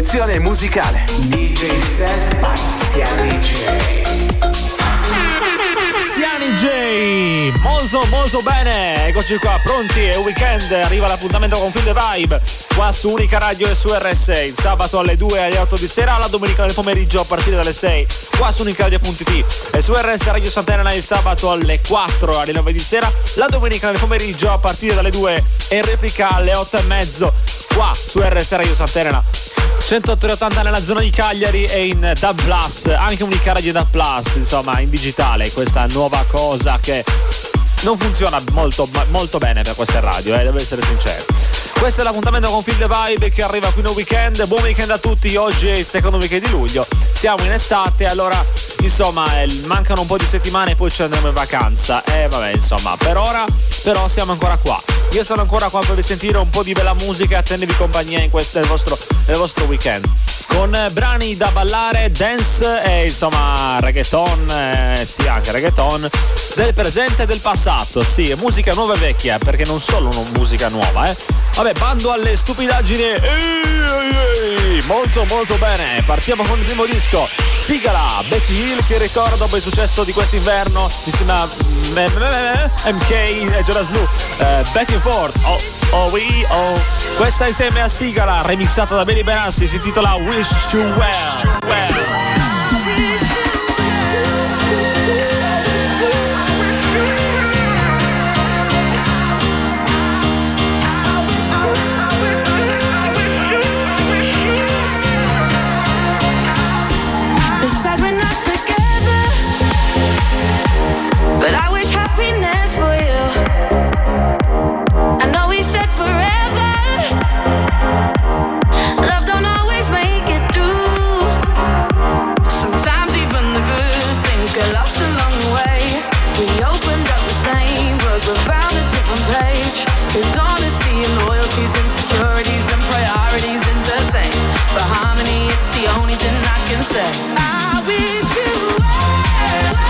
Selezione musicale DJ Set by Siani J. Molto bene, eccoci qua pronti, è weekend, arriva l'appuntamento con Feel the Vibe qua su Unica Radio e su RSA, il sabato alle 2 e alle 8 di sera, la domenica nel pomeriggio a partire dalle 6 qua su unicaradio.it e su RSA Radio Sant'Elena il sabato alle 4 alle 9 di sera, la domenica nel pomeriggio a partire dalle 2 e in replica alle 8 e mezzo qua su RSA Radio Sant'Elena 103.80 nella zona di Cagliari e in DAB+, anche Unica Radio DAB+, insomma in digitale, questa nuova cosa che non funziona molto bene per queste radio, devo essere sincero. Questo è l'appuntamento con Feel the Vibe che arriva qui nel weekend. Buon weekend a tutti, oggi è il secondo weekend di luglio, siamo in estate, allora insomma mancano un po' di settimane e poi ci andremo in vacanza vabbè insomma per ora però siamo ancora qua, io sono ancora qua per sentire un po' di bella musica e a tenervi compagnia nel vostro weekend con brani da ballare, dance e insomma reggaeton, sì anche reggaeton del presente e del passato, sì, musica nuova e vecchia perché non solo una musica nuova vabbè, bando alle stupidaggini, molto bene, partiamo con il primo disco, Sigala, Becky Hill che ricorda dopo il successo di quest'inverno insieme a MK e Jonas Blue, Back and Forth, questa insieme a Sigala remixata da Benny Benassi, si intitola Wish You Well. But I wish happiness for you. I know we said forever. Love don't always make it through. Sometimes even the good things get lost along the way. We opened up the same book but found a different page. 'Cause honesty and loyalties, insecurities and priorities ain't the same. For harmony, it's the only thing I can say. I wish you well.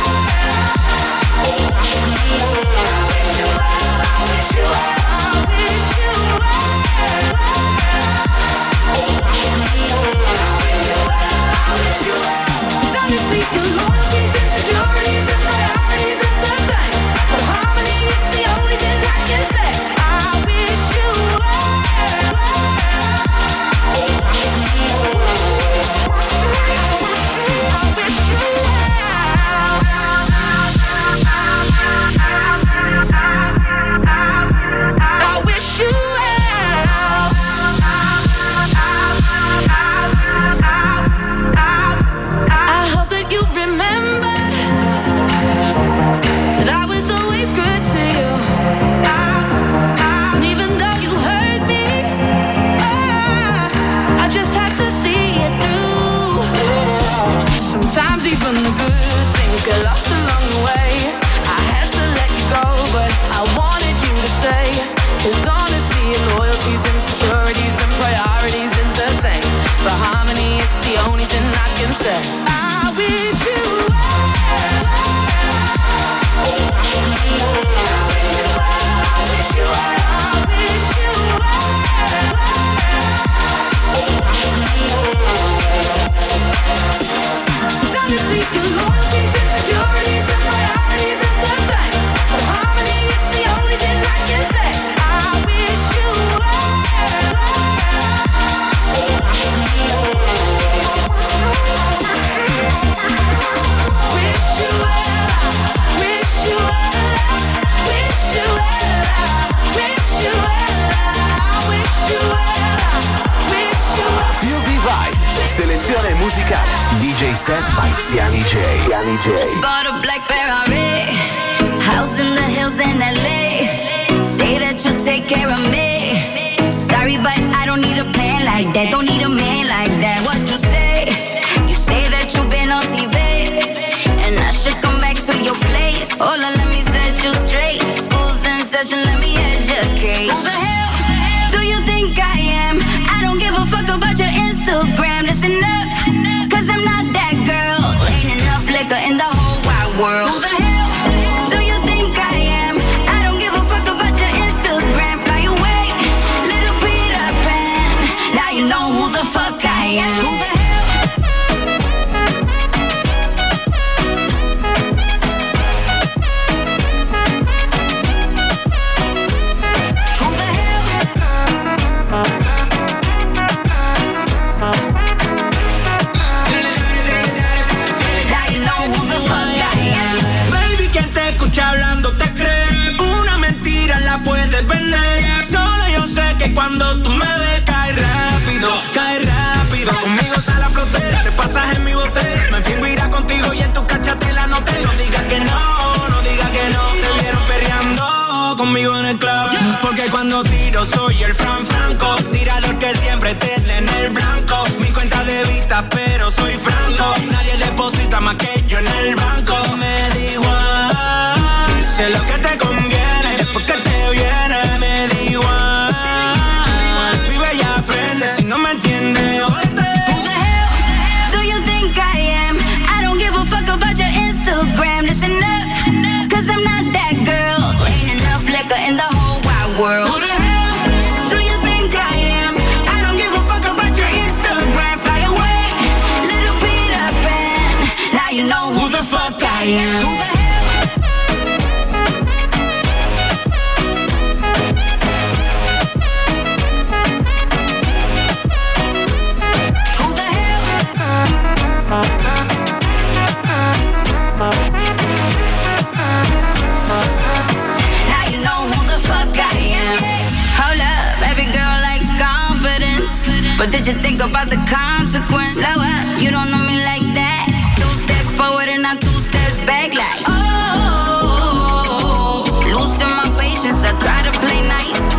Selezione musicale DJ Set by Siani J. Just bought a black Ferrari, house in the hills in LA. Say that you'll take care of me. Sorry, but I don't need a plan like that. Don't need a man like that. What you say? You say that you've been on TV, and I should come back to your place. Hold on, let me set you straight. School's in session, let me educate. Who the hell do you think I am? I don't give a fuck about your Instagram. Listen up, 'cause I'm not that girl. Ain't enough liquor in the whole wide world. Who the hell do you think I am? I don't give a fuck about your Instagram. Fly away, little Peter Pan. Now you know who the fuck am. Who the hell? Hablando te crees, una mentira la puedes vender. Solo yo sé que cuando tú me ves cae rápido. Conmigo sale a flote, te pasas en mi bote. Me fingo irá contigo y en tu cachatela no te. No digas que no, te vieron perreando conmigo en el club. Porque cuando tiro soy el Franco, tirador que siempre te den el blanco. Mi cuenta de vista pero soy franco, nadie deposita más que yo en el banco. Me da igual, sé lo que te conviene, después que te viene, me da igual. Vive y aprende, si no me entiendes, jódete. Who the hell do you think I am? I don't give a fuck about your Instagram. Listen up, cause I'm not that girl. Ain't enough liquor in the whole wide world. Who the hell do you think I am? I don't give a fuck about your Instagram. Fly away, little Peter Pan. Now you know who the fuck I am. Who the hell? Now you know who the fuck I am. Hold up, every girl likes confidence, but did you think about the consequence? Slow up, you don't know me like that. 2 steps forward and I'm 2 steps back like oh, losing my patience, I try to play nice.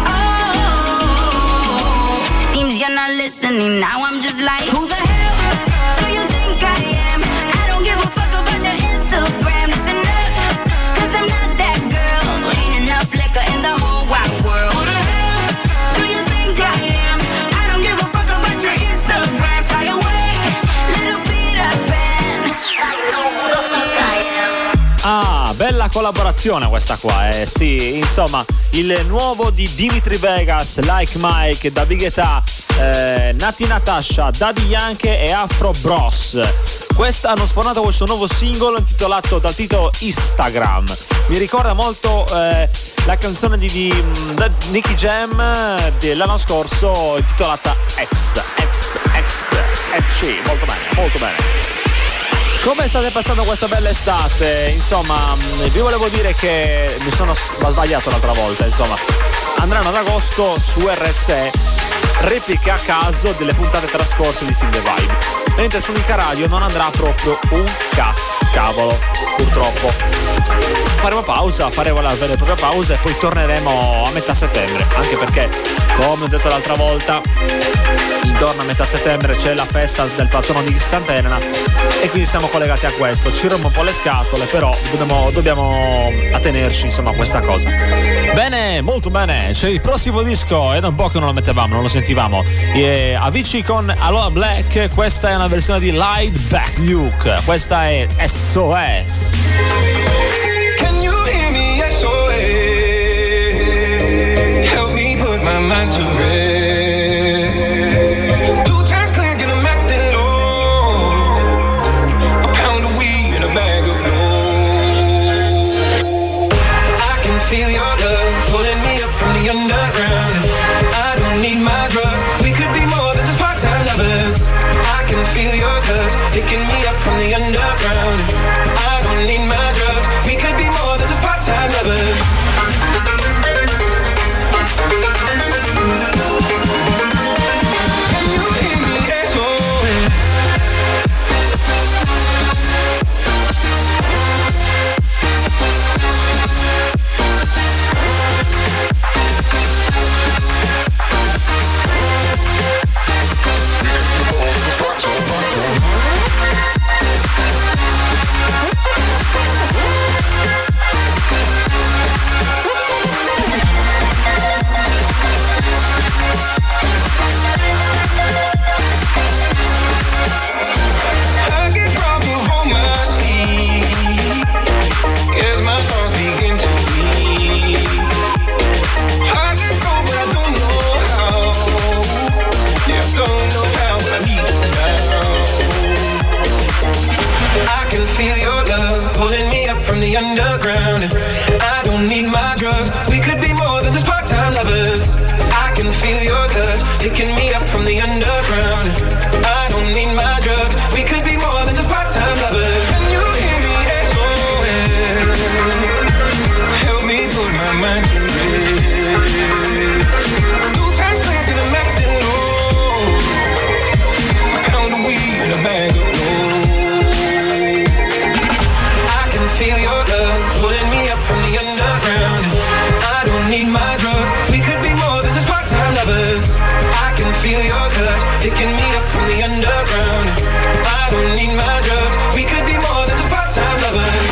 Oh, seems you're not listening, now I'm just like who the hell do you think I am? I don't give a fuck about your Instagram. Listen up, cause I'm not that girl. Ain't enough liquor in the whole wide world. Who the hell do you think I am? I don't give a fuck about your Instagram. Fly away, little Peter Pan. I know who the fuck I am. Ah, bella collaborazione questa qua, sì, insomma, il nuovo di Dimitri Vegas, Like Mike, David Guetta, Nati Natasha, Daddy Yankee e Afro Bros. Questa hanno sfornato questo nuovo singolo intitolato dal titolo Instagram. Mi ricorda molto la canzone di Nicky Jam dell'anno scorso intitolata X. Molto bene, molto bene. Come state passando questa bella estate? Insomma, vi volevo dire che mi sono sbagliato l'altra volta, insomma. Andranno ad agosto su RSE repliche a caso delle puntate trascorse di Feel the Vibe, mentre su Unica Radio non andrà proprio un cavolo, purtroppo. Faremo pausa, faremo la vera e propria pausa e poi torneremo a metà settembre, anche perché, come ho detto l'altra volta, intorno a metà settembre c'è la festa del patrono di Sant'Elena e quindi siamo collegati a questo. Ci rompo un po' le scatole, però dobbiamo attenerci, insomma, a questa cosa. Bene, molto bene. C'è il prossimo disco, è da un po' che non lo mettevamo, non lo sentivamo. Avicii con Aloha Black, questa è una versione di Laid Back Luke, questa è SOS. Can you hear me? SOS. Help me put my mind to rest. 2 times clear, get 'em acting low. A pound of weed and a bag of blow. I can feel your love pulling me up from the underground. I don't need my drugs. We could be more than just part-time lovers. I can feel your touch picking me up from the underground. I don't need my drugs. We could be more than just part-time lovers. Can you hear me? SOS. drugs. We could be more than just part-time lovers. I can feel your touch, picking me up from the underground. I don't need my drugs. We could be more than just part-time lovers. Can you hear me SOS? Help me put my mind to rest. New times back and I'm acting low. A pound of weed and a bag of gold. I can feel your love pulling me up from the underground. I don't need my drugs. We could be more than just part-time lovers. I can feel your touch picking me up from the underground. I don't need my drugs. We could be more than just part-time lovers.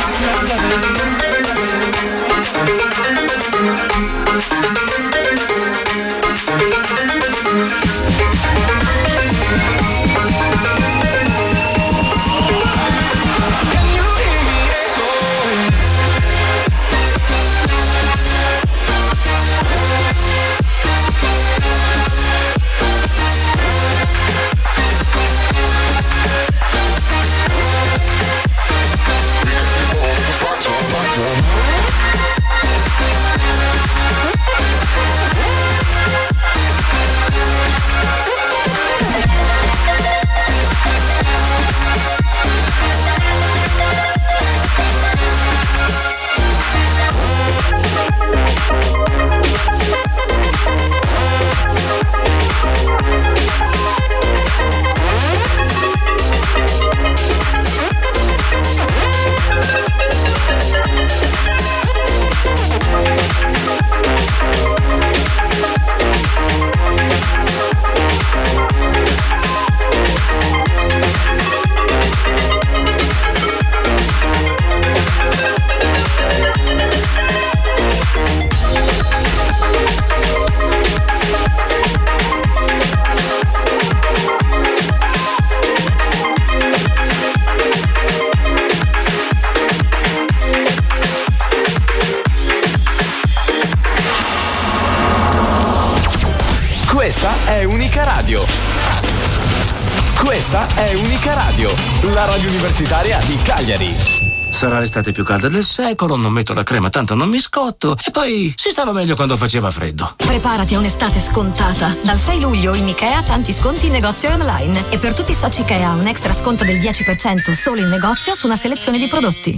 Questa è Unica Radio. Questa è Unica Radio, la radio universitaria di Cagliari. Sarà l'estate più calda del secolo, non metto la crema tanto non mi scotto e poi si stava meglio quando faceva freddo. Preparati a un'estate scontata. Dal 6 luglio in Ikea tanti sconti in negozio e online e per tutti i soci Ikea un extra sconto del 10% solo in negozio su una selezione di prodotti.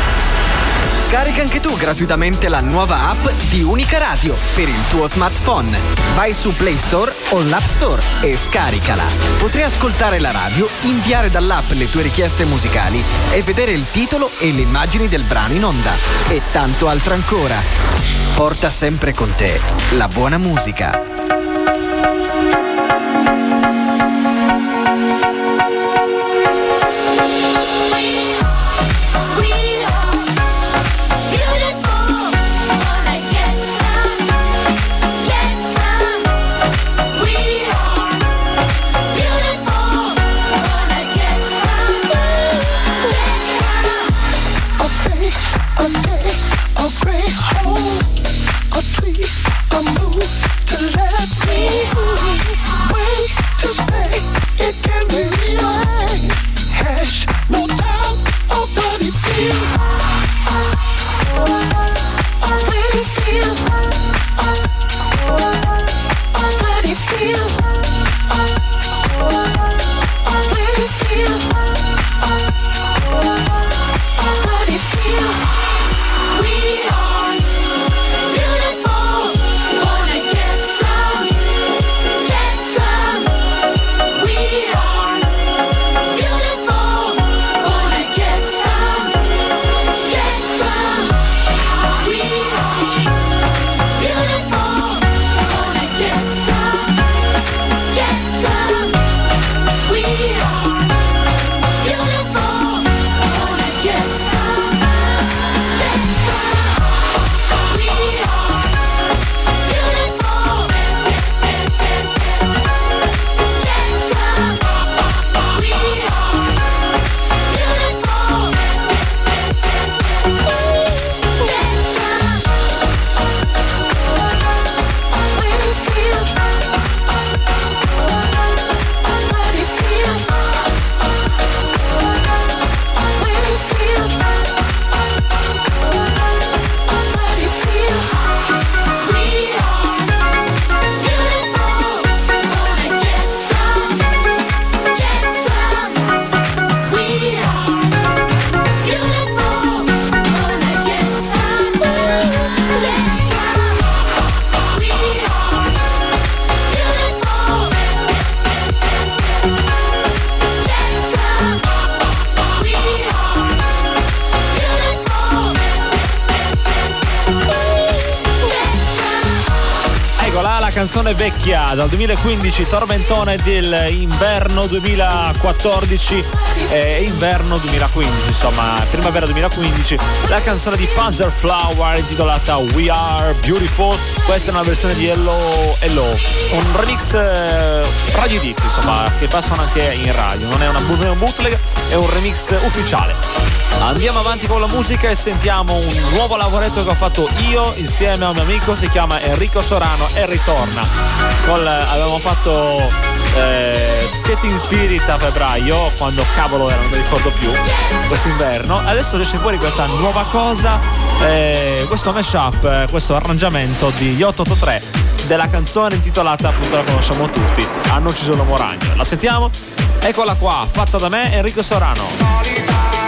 Scarica anche tu gratuitamente la nuova app di Unica Radio per il tuo smartphone. Vai su Play Store o l'App Store e scaricala. Potrai ascoltare la radio, inviare dall'app le tue richieste musicali e vedere il titolo e le immagini del brano in onda. E tanto altro ancora. Porta sempre con te la buona musica. A gray hole, a tree, a move to let canzone vecchia dal 2015, tormentone dell'inverno 2014 e inverno 2015, insomma primavera 2015, la canzone di Panzerflower intitolata We Are Beautiful. Questa è una versione di Hello, un remix radio edit, insomma, che passano anche in radio, non è un bootleg, è un remix ufficiale. Andiamo avanti con la musica e sentiamo un nuovo lavoretto che ho fatto io insieme a un mio amico, si chiama Enrico Sorano e ritorna. Avevamo fatto Skating Spirit a febbraio, quando cavolo era, non mi ricordo più, quest'inverno. Adesso esce fuori questa nuova cosa, questo mashup, questo arrangiamento di 883 della canzone intitolata, appunto la conosciamo tutti, Hanno ucciso l'uomo ragno. La sentiamo? Eccola qua, fatta da me, Enrico Sorano.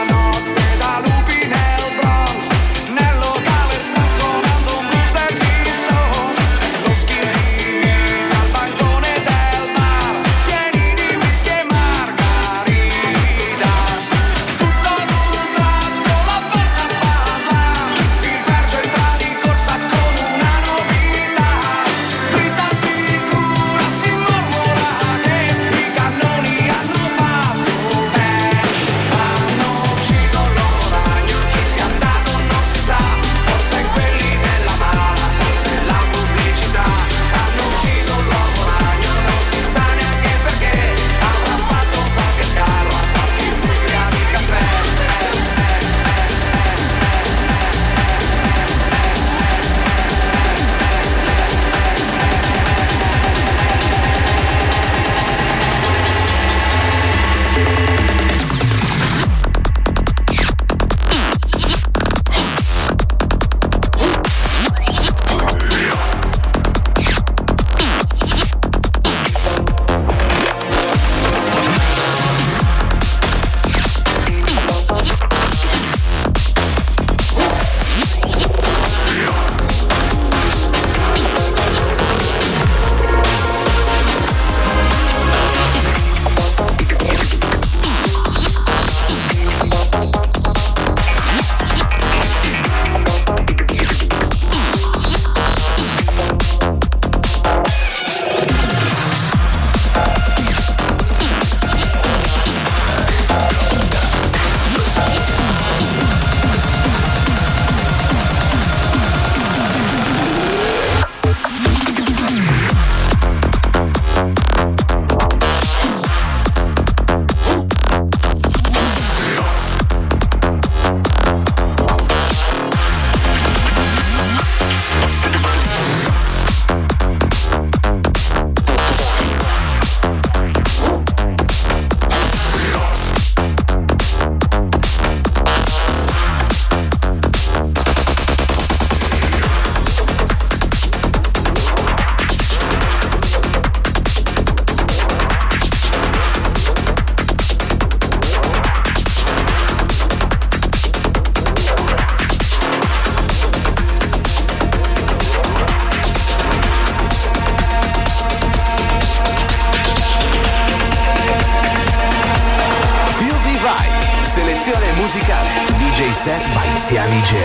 Selezione musicale DJ set by Ziani J.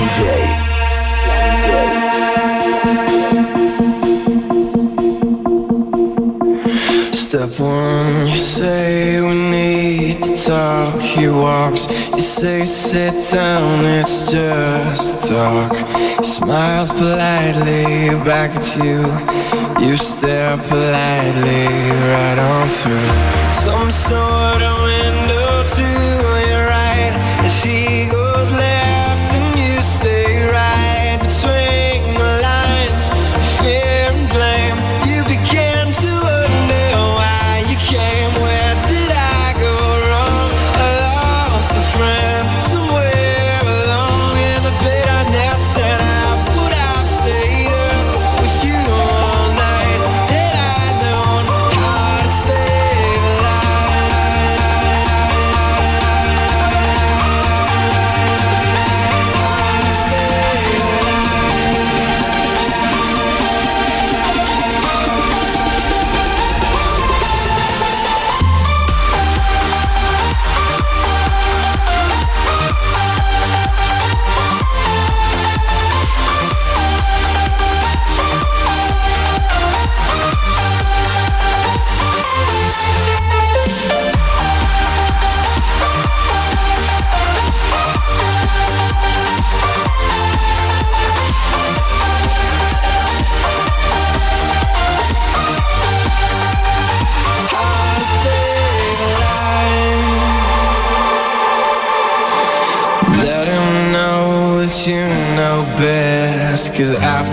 Step one, you say we need to talk. He walks, you say sit down, it's just talk. He smiles politely back at you. You stare politely right on through some sort of window to your right, and she goes left and you stay right between the lines of fear and blame. You began to wonder why you came. Where did I go wrong? I lost a friend somewhere along in the bitterness, and I would have stayed up with you all night had I known how to save a life.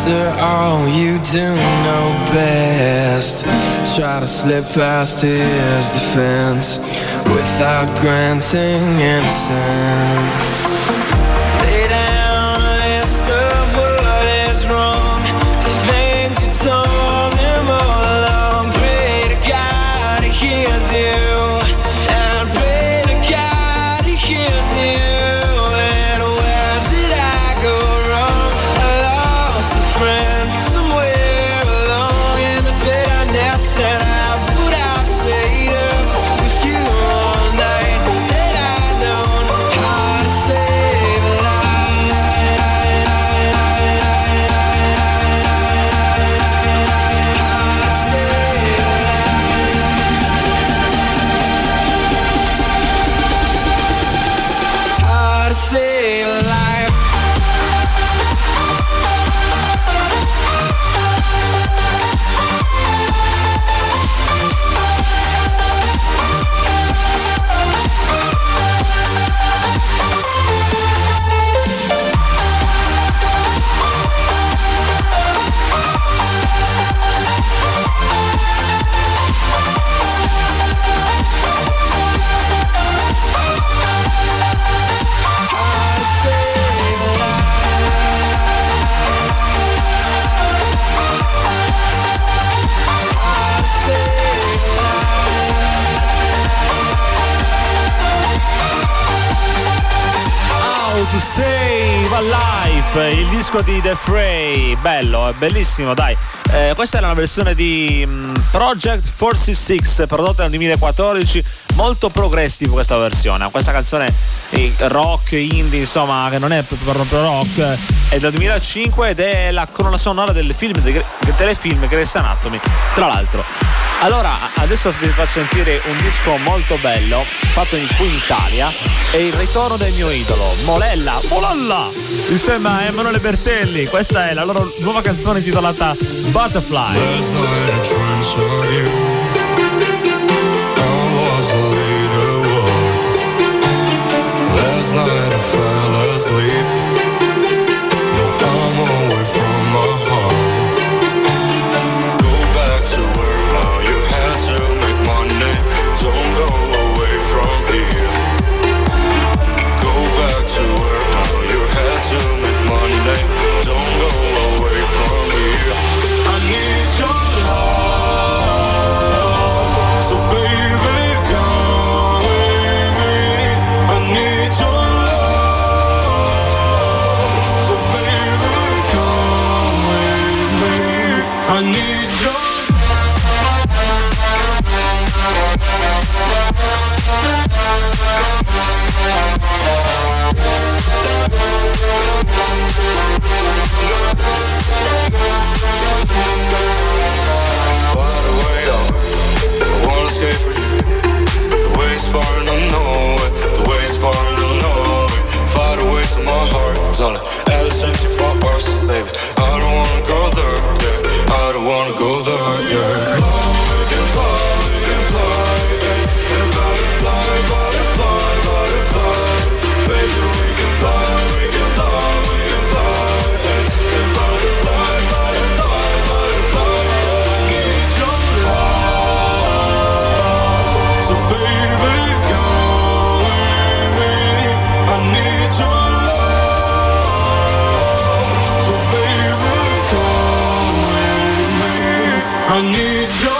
After all, you do know best. Try to slip past his defense without granting innocence. Lay down a list of what is wrong, the things you told him all along. Pray to God he hears you, and pray to God he hears you. And where did I go wrong? I lost a friend somewhere along in the bitterness, and I would have stayed up with you all night. Had I known how to save a life. How to save a life. How to save a life. To Save a Life, il disco di The Fray, bello, è bellissimo, dai. Questa era una versione di Project 46 prodotta nel 2014, molto progressivo questa versione. Questa canzone rock, indie, insomma, che non è proprio rock, è del 2005 ed è la colonna sonora del telefilm Grey's Anatomy, tra l'altro. Allora, adesso vi faccio sentire un disco molto bello, fatto qui in Italia, è il ritorno del mio idolo, Molella, insieme a Emanuele Bertelli. Questa è la loro nuova canzone intitolata Butterfly. Last night I dreamt of you. I was a little one. Last night I fell asleep. No, I'm away from my heart. Go back to work now, you had to make money. Don't go away from here. Go back to work now, you had to make money. Don't go away from here. I need your love, so baby come with me. I need your love, so baby come with me. I need your for you. The way's far and I know it. The way's far and I know it. Far away to my heart, darling. And it's empty for us, baby. I don't wanna go there, yeah. I don't wanna go there, yeah. We can fly, we can fly, yeah. And butterfly, butterfly, butterfly. Baby, we can fly, we can fly, we can fly, yeah. And butterfly, butterfly, butterfly. Need your love, so baby, come with me. I need your love, so baby, come with me. I need your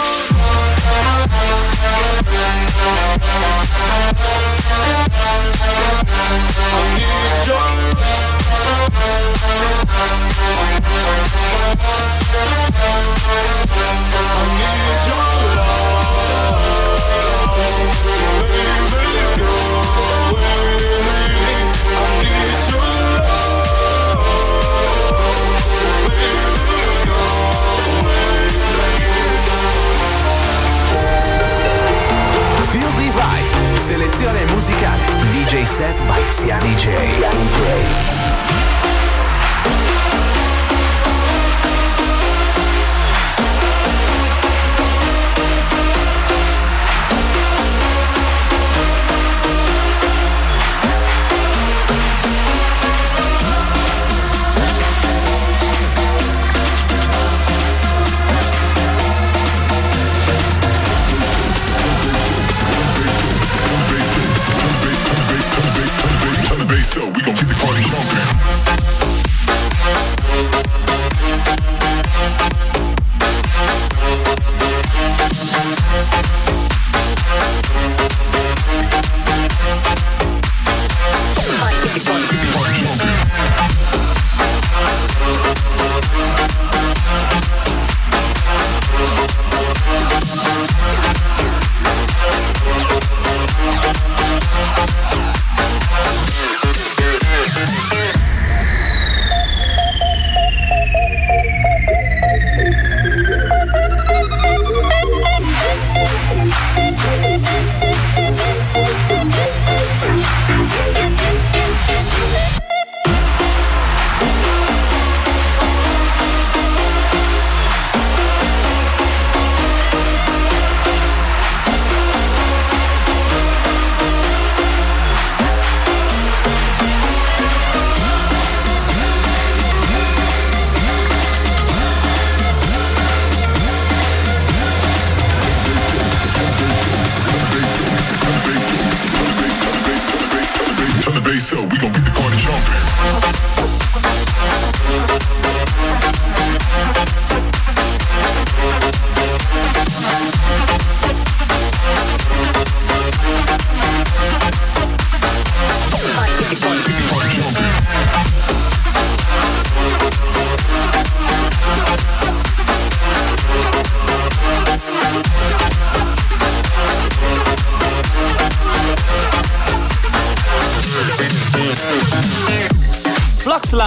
selezione musicale DJ set by Ziani J.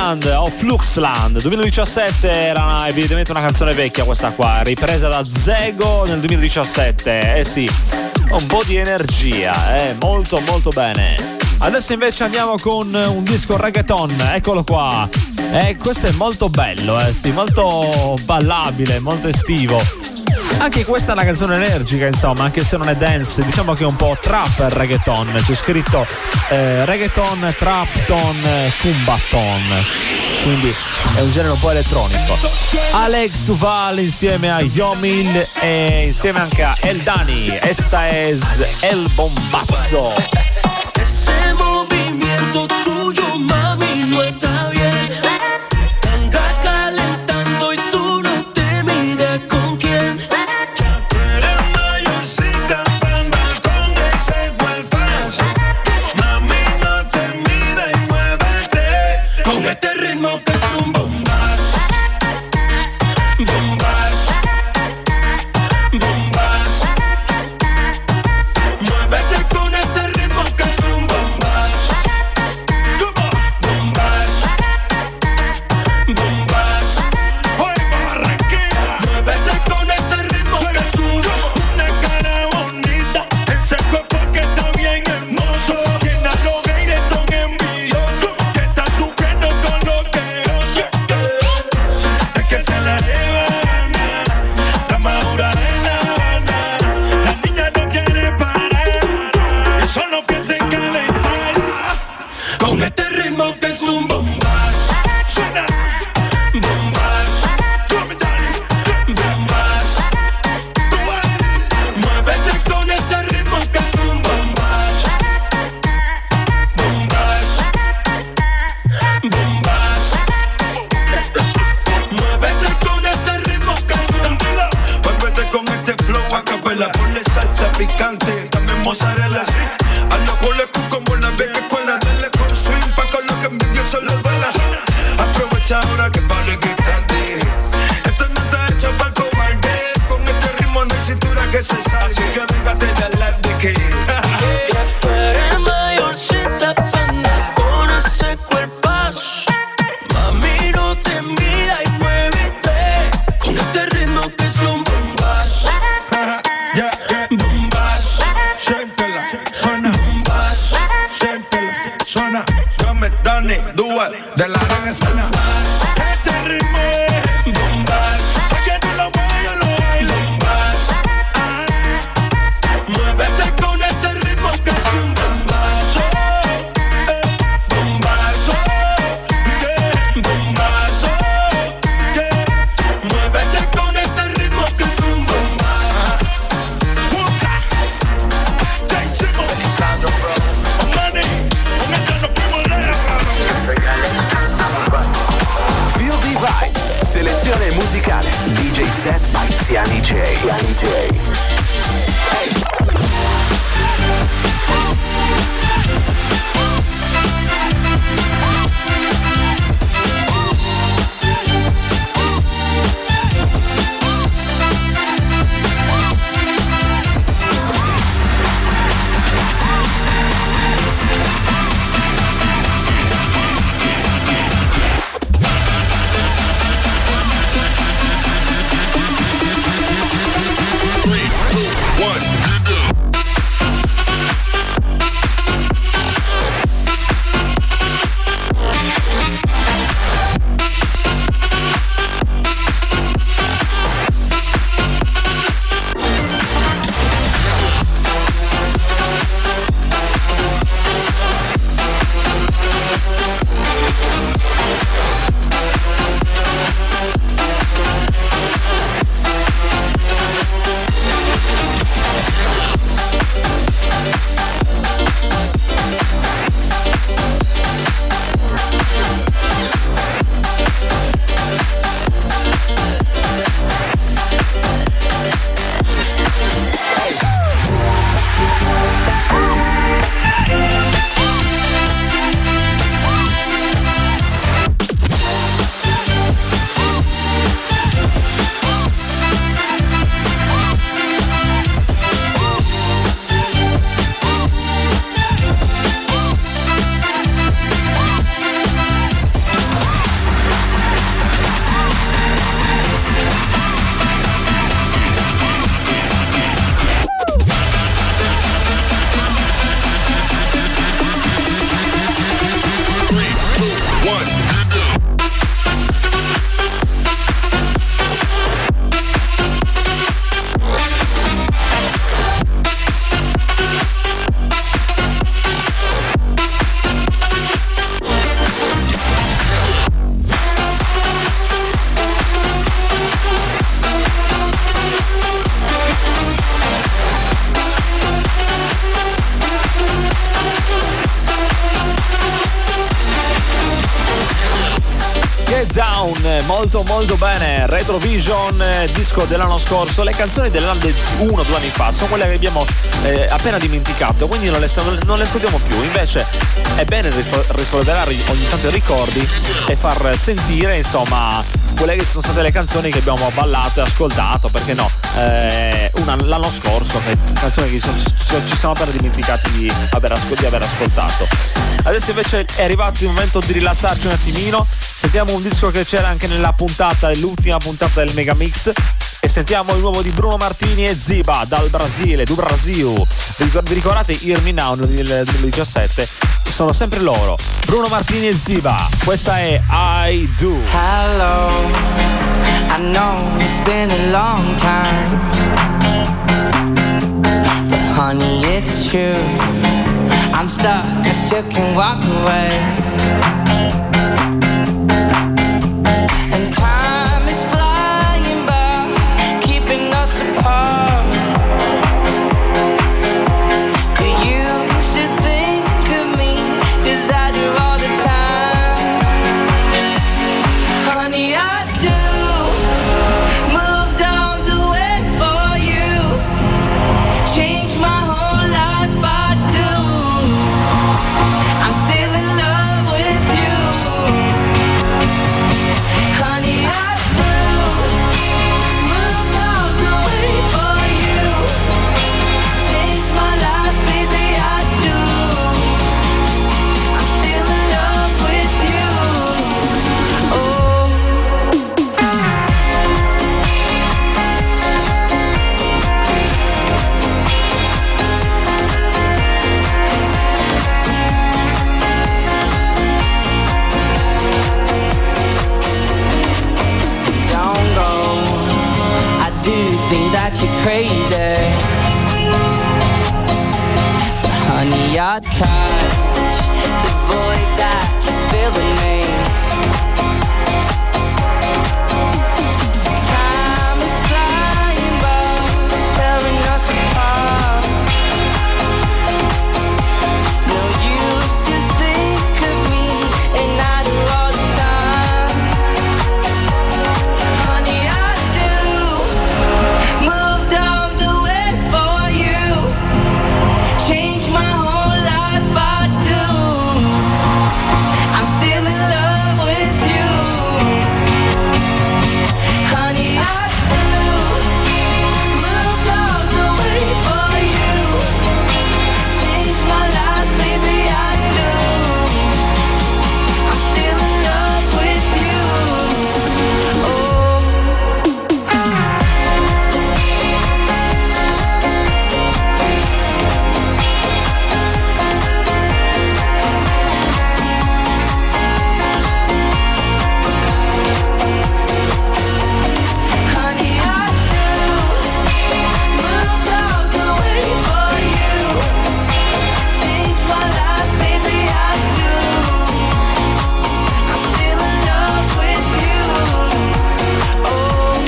Fluxland o Fluxland 2017, era evidentemente una canzone vecchia questa qua, ripresa da Zego nel 2017. Sì, un po' di energia, molto molto bene. Adesso invece andiamo con un disco reggaeton, eccolo qua. Questo è molto bello, sì, molto ballabile, molto estivo. Anche questa è una canzone energica, insomma, anche se non è dance, diciamo che è un po' trap e reggaeton. C'è scritto reggaeton, trap ton, kumbaton, quindi è un genere un po' elettronico. Alex Duval insieme a Yomil e insieme anche a El Dani. Esta es El Bombazo. Ese movimiento tuyo, mami, no está bien. Anda calentando y tú no te mides con quién. Ya tú eres mayorcita para andar con ese cuerpazo. Mami, no te mides y muévete con este ritmo que es un bombazo. Bombazo. Bombazo. Muévete con este ritmo que es un bombazo. Bombazo. Bombazo. Hoy Barranquilla. Muévete con este ritmo que es un bombazo. Una cara bonita, ese cuerpo que está bien hermoso. Tiene a los haters tan envidiosos, que están sufriendo con lo que oye. Es que se la llevan, la madura en La Habana. La niña no quiere parar y solo piensa en calentar. Con este ritmo que es un bombazo. Suena. Bombazo. Bombazo. Muévete con este ritmo que es un bombazo. Bombazo. Bombazo. Muévete con este ritmo que es un bombazo. Muévete con este flow a capela. Ponle salsa picante, dame mozzarella así. A los goles como la vieja escuela. Dale con swing pa' con lo que envidiosos les duela. Aprovecha ahora que vale que tarde. Esto no está hecho pa' cobarde. Con este ritmo no hay cintura que se salga. Así que déjate de hablar de que ya tú eres mayorcita pa' andar con ese cuerpazo. Mami, no te midas y muévete con este ritmo que es un bombazo. Bombazo. Siéntela, suena. Bombazo. Siéntela, suena. Dame, Dani, Dual, de la gran escena. Este ritmo es bombazo. Pa' que tú lo muevas, yo lo bailo. Bombazo. Muévete con este ritmo que es un bombazo. Bombazo. Bombazo. Muévete con este ritmo que es un bombazo. Feel the Vibe, selezione musicale, DJ set by Ziani J. molto molto bene. Retrovision, disco dell'anno scorso. Le canzoni dell'anno 1 o 2 anni fa sono quelle che abbiamo appena dimenticato, quindi non le ascoltiamo più. Invece è bene rispolverare ogni tanto i ricordi e far sentire, insomma, quelle che sono state le canzoni che abbiamo ballato e ascoltato, perché no, l'anno scorso, canzoni che ci siamo appena dimenticati di aver ascoltato. Adesso invece è arrivato il momento di rilassarci un attimino. Sentiamo un disco che c'era anche l'ultima puntata del Megamix, e sentiamo il nuovo di Bruno Martini e Ziba dal Brasile, do Brasil. Vi ricordate Hear Me Now nel 2017? Sono sempre loro, Bruno Martini e Ziba. Questa è I Do. Hello, I know it's been a long time, but honey, it's true, I'm stuck, I still can walk away. And time is flying by, keeping us apart. Do you just think of me, 'cause I do all the time. Honey, I do, moved all the way for you, changed my whole life, I do. I'm still in love with you. Honey, I do, moved all the way for you, changed my life, baby, I do. I'm still in love with you. Oh. Don't go, I do think that you're crazy, but honey, your touch, the void that you fill in me. Time is flying by, tearing us apart. No use to think of me, and I do all the time. Honey, I do, moved all the way for you, changed my whole life, I do. I'm still in love with you. Honey, I do, moved all the way for you, changed my life, baby, I do. I'm still in love with you. Oh. Honey, I do, moved all the way for you, changed my life, baby, I do. I'm still in love with you. Oh.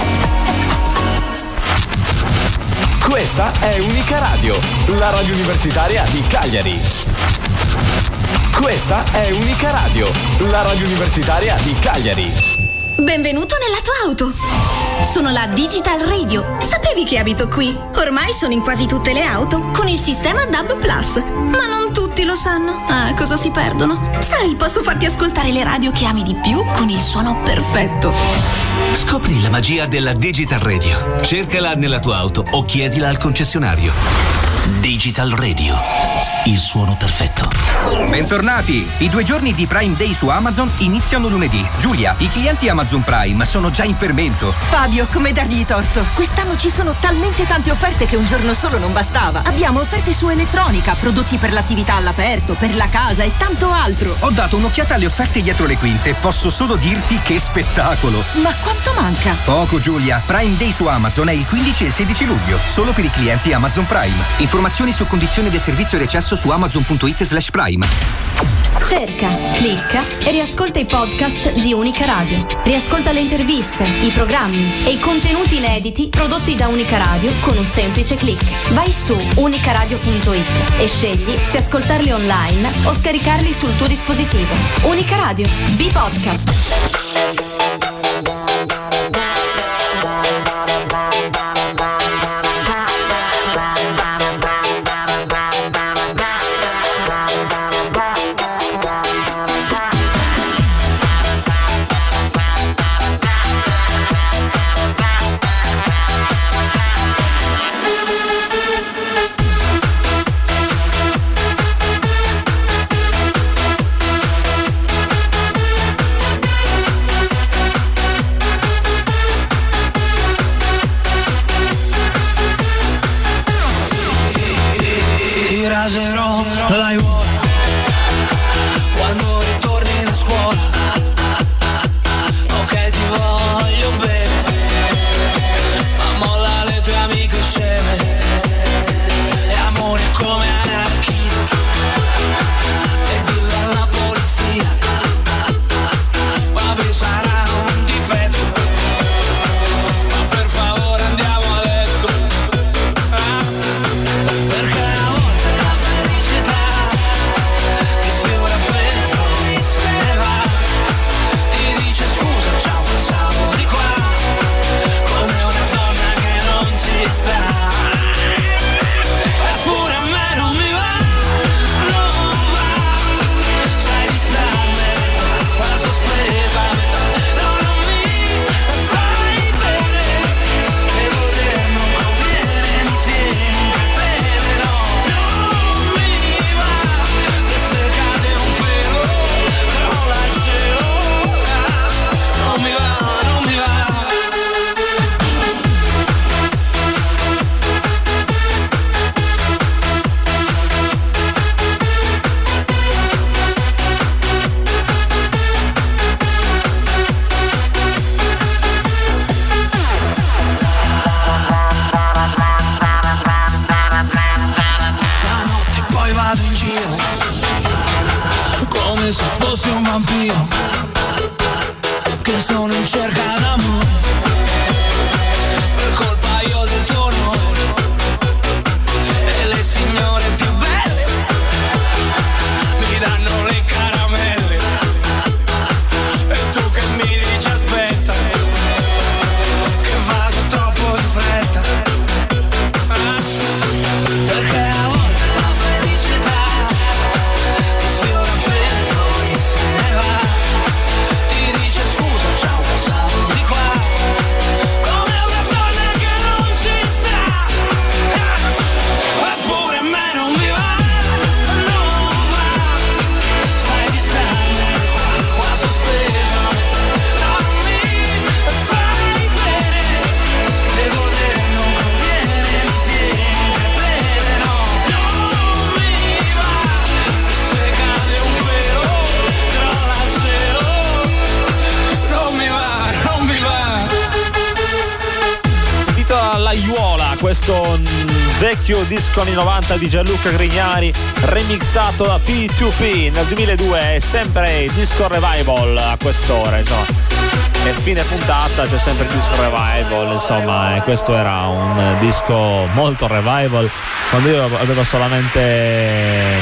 Questa è Unica Radio, la radio universitaria di Cagliari. Questa è Unica Radio, la radio universitaria di Cagliari. Benvenuto nella tua auto. Sono la Digital Radio. Sapevi che abito qui? Ormai sono in quasi tutte le auto con il sistema DAB+. Ma non tutti lo sanno. Cosa si perdono? Sai, posso farti ascoltare le radio che ami di più con il suono perfetto. Scopri la magia della Digital Radio. Cercala nella tua auto o chiedila al concessionario. Digital Radio, il suono perfetto. Bentornati! I 2 giorni di Prime Day su Amazon iniziano lunedì. Giulia, i clienti Amazon Prime sono già in fermento. Fabio, come dargli torto? Quest'anno ci sono talmente tante offerte che un giorno solo non bastava. Abbiamo offerte su elettronica, prodotti per l'attività all'aperto, per la casa e tanto altro. Ho dato un'occhiata alle offerte dietro le quinte. Posso solo dirti che spettacolo. Ma quanto manca? Poco, Giulia. Prime Day su Amazon è il 15 e il 16 luglio, solo per i clienti Amazon Prime. Informazioni su condizioni del servizio di accesso su amazon.it/prime. Cerca, clicca e riascolta i podcast di Unica Radio. Riascolta le interviste, i programmi e i contenuti inediti prodotti da Unica Radio con un semplice click. Vai su unicaradio.it e scegli se ascoltarli online o scaricarli sul tuo dispositivo. Unica Radio, B-Podcast. vampiro che sono in cerca d'amore, per colpa io del tuo onore, e le signore più belle mi danno le caramelle, e tu che mi dici aspetta, che vado troppo di fretta, perché a volte la felicità ti sfiora appena poi se ne va, ti dice scusa ciao passavo di qua, come una donna che non ci sta, eppure a me non mi va, non va, sai di starne qua sospeso, non mi fai bene, le godere non conviene, mi tieni a bere, no, non mi va, se cade un velo, crolla il cielo, non mi va, non mi va. Sentito all'aiuola questo vecchio disco anni 90 di Gianluca Grignani remixato da P2P nel 2002, è sempre il disco revival a quest'ora, insomma, e fine puntata c'è sempre il disco revival, insomma, e questo era un disco molto revival quando io avevo solamente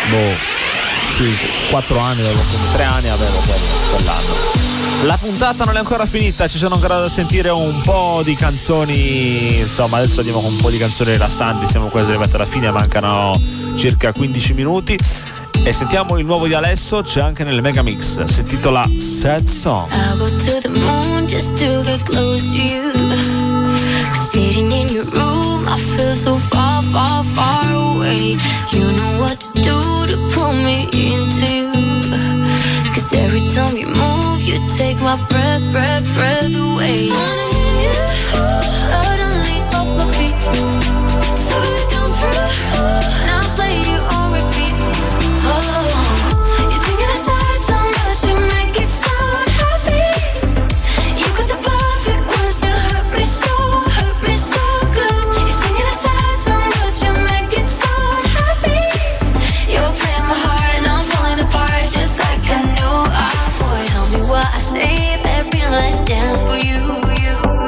4 anni, avevo 3 anni, avevo quell'anno. La puntata non è ancora finita, ci sono ancora da sentire un po' di canzoni, insomma adesso andiamo con un po' di canzoni rilassanti, siamo quasi arrivati alla fine, mancano circa 15 minuti e sentiamo il nuovo di Alesso, c'è anche nel Mega Mix, si intitola Sad Song. I go to the moon just to get close to you. Sitting in your room, I feel so far, far, far away. You know what to do to pull me into you. Cause every time you move, you take my breath, breath, breath away. Suddenly off my feet, so you come through, and I'll play you on repeat. Oh, you're singing a sad song, but you make it sound happy. You got the perfect words to hurt me so good. You're singing a sad song, but you make it sound happy. You're playing my heart and I'm falling apart just like I knew I would. Tell me what I say, that real last dance for you.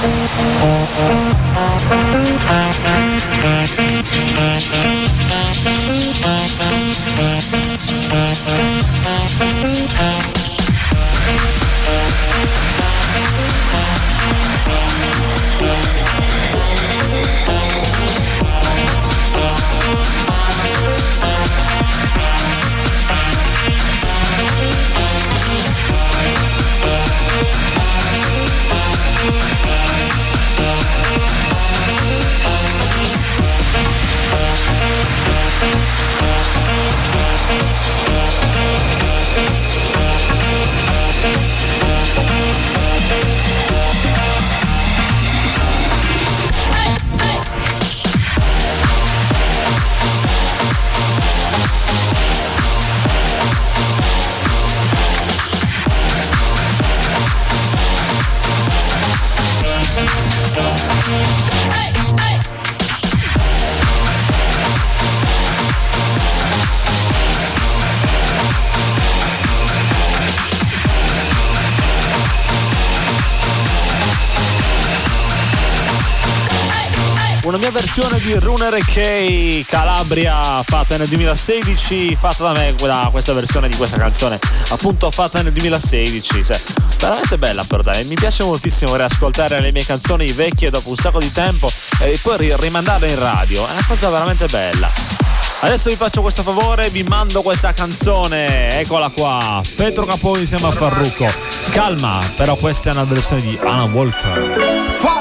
Una mia versione di Runner K Calabria fatta nel 2016, fatta da me, questa versione di questa canzone appunto fatta nel 2016, cioè veramente bella, però dai, mi piace moltissimo riascoltare le mie canzoni vecchie dopo un sacco di tempo e poi rimandarle in radio, è una cosa veramente bella. Adesso vi faccio questo favore, vi mando questa canzone, eccola qua, Petro Capone insieme a Farruko, Calma, però questa è una versione di Anna Walker.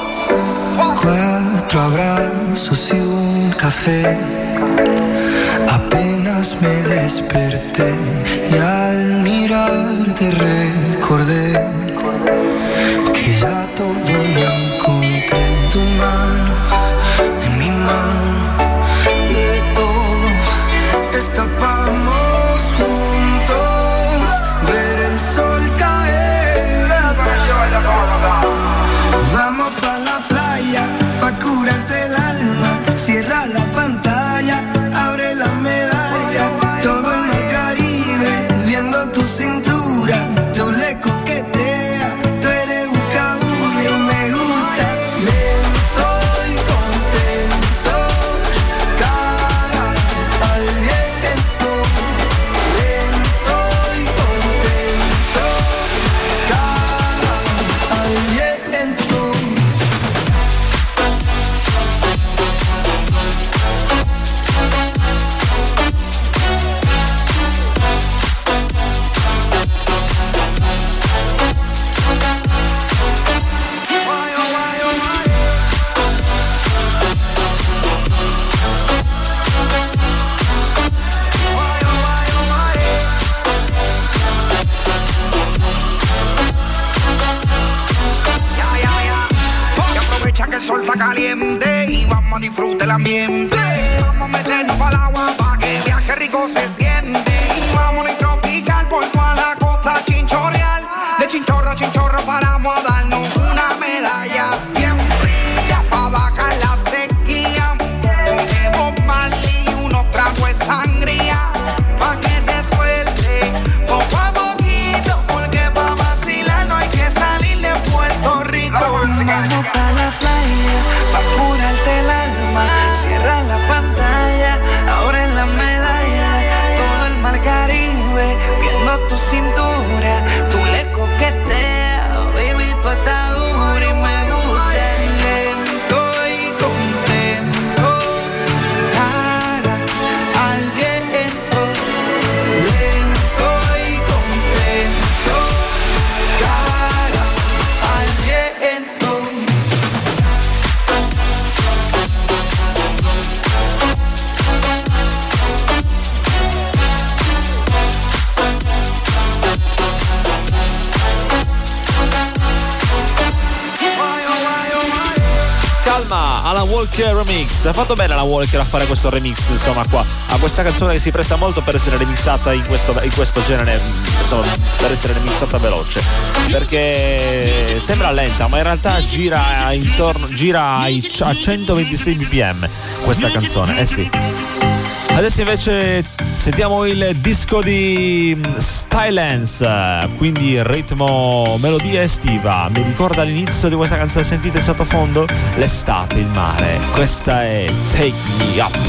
4 abrazos y un café. Apenas me desperté y al mirarte recordé que ya todo lo encontré. Tu mano en mi mano y de todo escapamos juntos, ver el sol caer. Vamos pa' la playa, pa' curarte el alma. Cierra la pantalla, abre la medalla. Todo en el Caribe, viendo tu cintura. Tú le coqueteas, tú eres buscabú y me gusta. Lento y contento, cara al viento. Lento y contento, cara al viento. Que el sol está caliente y vamos a disfrutar el ambiente. Vamos a meternos para el agua para que viaje rico se siente. Y vamos a tropical por toda la costa chinchorreal. De chinchorro a chinchorro paramos a darnos una medalla bien fría para bajar la sequía. Un poco de Bob Marley y unos tragos de sangría pa' que te suelte poco a poquito, porque pa' vacilar no hay que salir de Puerto Rico. Vamos pa' la playa, pa' curarte el alma. Cierra la pantalla, abre la medalla. Todo el mar Caribe, viendo tu cintura. Tú le coqueteas, baby, tú estás dura y me gusta. Lento y contento, cara al viento. Lento y contento, cara al viento. Calma, Alan Walker remix. Ha fatto bene Alan Walker a fare questo remix, insomma, qua a questa canzone che si presta molto per essere remixata in questo genere, insomma, per essere remixata veloce, perché sembra lenta ma in realtà gira a 126 bpm questa canzone, sì. Adesso invece sentiamo il disco di Stylance, quindi ritmo, melodia estiva. Mi ricorda l'inizio di questa canzone, sentite in sottofondo? L'estate, il mare. Questa è Take Me Up.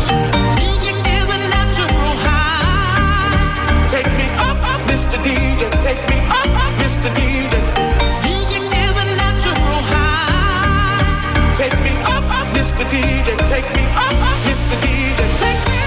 Take me up, Mr. DJ, take me up, Mr. DJ. Music is a natural high. Take me up, Mr. DJ, take me up, Mr. DJ. Take me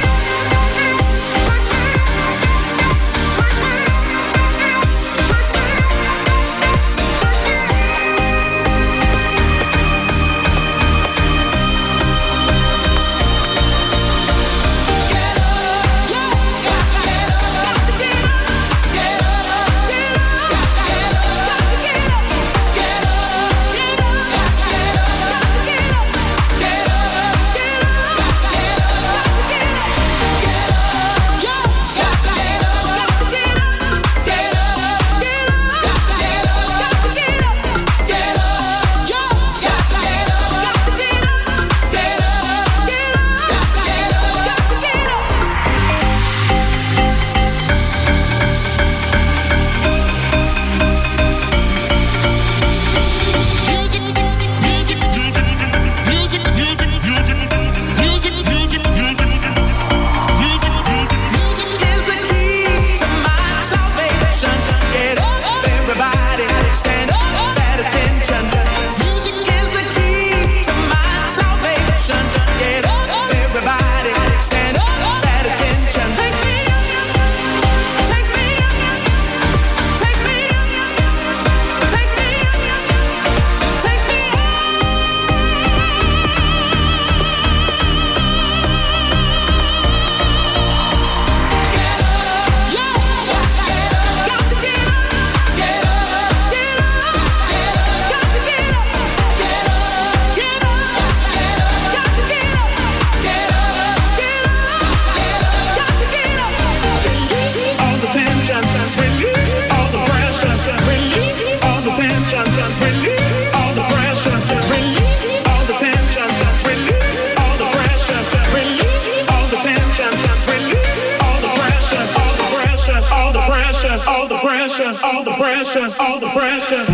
all the pressure, all the pressure.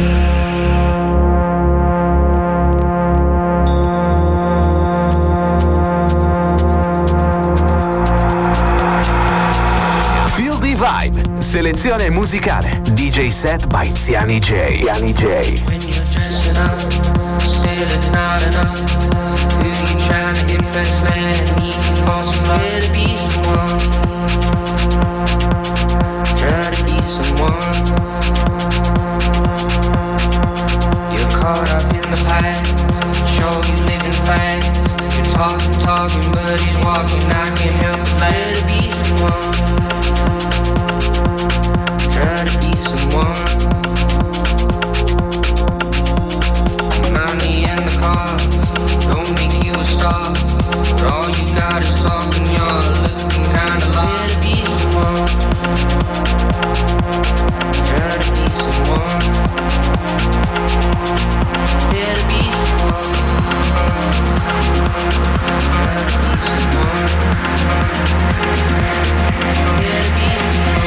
Feel the Vibe, selezione musicale. DJ set by Ziani J. When you're dressing up, still it's not enough. Who you trying to impress, man? Need you for some love to be someone. Try to be someone. You're caught up in the past. Show you living fast. You're talking, but he's walking. I can't help but let it be someone. Try to be someone. Money and the cars don't make you a star. But all you got is talking. You're looking kinda lost. Try to be someone. Try to be someone. Try to be someone. Try to be someone. Try to be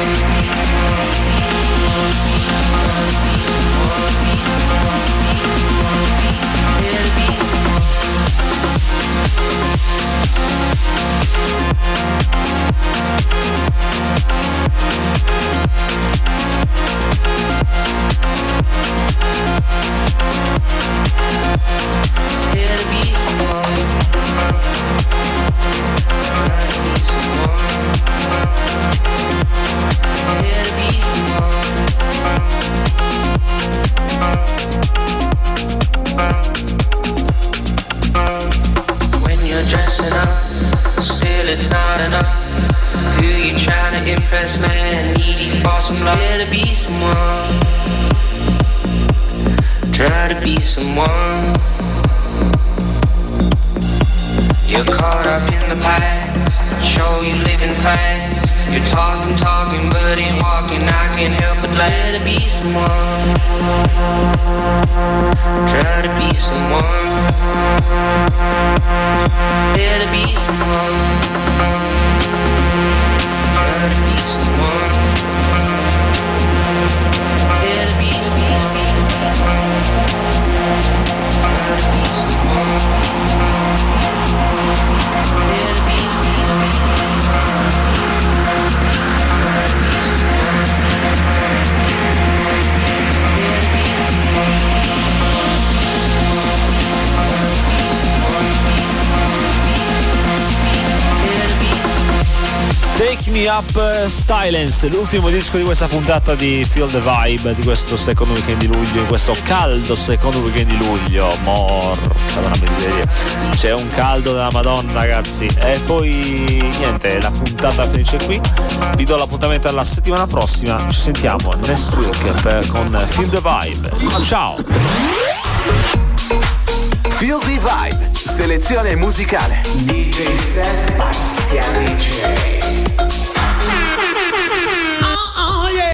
man, needy for some love. Try to be someone. Try to be someone. You're caught up in the past. Show you living fast. You're talking, but ain't walking. I can't help but let it be someone. Try to be someone. Let it be someone. Try to be someone. Let it be someone. Try to be someone. Let it be someone. Take Me Up Silence, l'ultimo disco di questa puntata di Feel the Vibe, di questo secondo weekend di luglio, questo caldo secondo weekend di luglio. Morta una miseria, c'è un caldo della Madonna, ragazzi. E poi niente, la puntata finisce qui. Vi do l'appuntamento alla settimana prossima. Ci sentiamo next week con Feel the Vibe. Ciao. Feel the Vibe, selezione musicale. DJ Set Paziani.